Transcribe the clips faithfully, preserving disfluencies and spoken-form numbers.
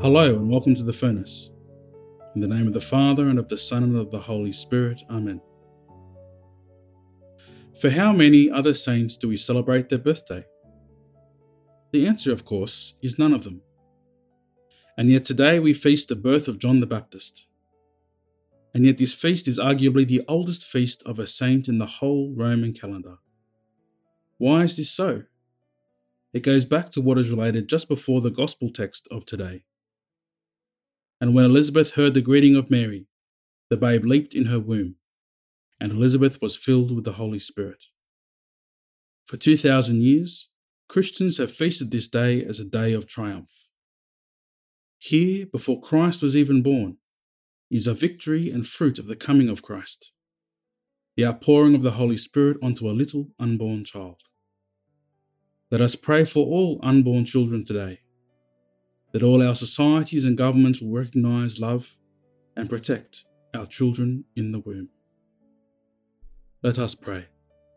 Hello and welcome to the Furnace. In the name of the Father, and of the Son, and of the Holy Spirit. Amen. For how many other saints do we celebrate their birthday? The answer, of course, is none of them. And yet today we feast the birth of John the Baptist. And yet this feast is arguably the oldest feast of a saint in the whole Roman calendar. Why is this so? It goes back to what is related just before the Gospel text of today. And when Elizabeth heard the greeting of Mary, the babe leaped in her womb, and Elizabeth was filled with the Holy Spirit. For two thousand years, Christians have feasted this day as a day of triumph. Here, before Christ was even born, is a victory and fruit of the coming of Christ, the outpouring of the Holy Spirit onto a little unborn child. Let us pray for all unborn children today, that all our societies and governments will recognise, love, and protect our children in the womb. Let us pray.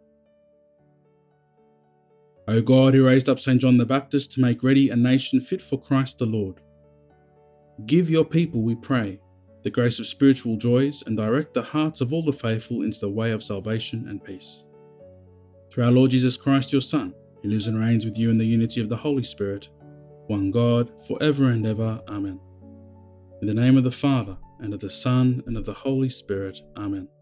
O God, who raised up Saint John the Baptist to make ready a nation fit for Christ the Lord, give your people, we pray, the grace of spiritual joys, and direct the hearts of all the faithful into the way of salvation and peace. Through our Lord Jesus Christ, your Son, who lives and reigns with you in the unity of the Holy Spirit, one God, for ever and ever. Amen. In the name of the Father, and of the Son, and of the Holy Spirit. Amen.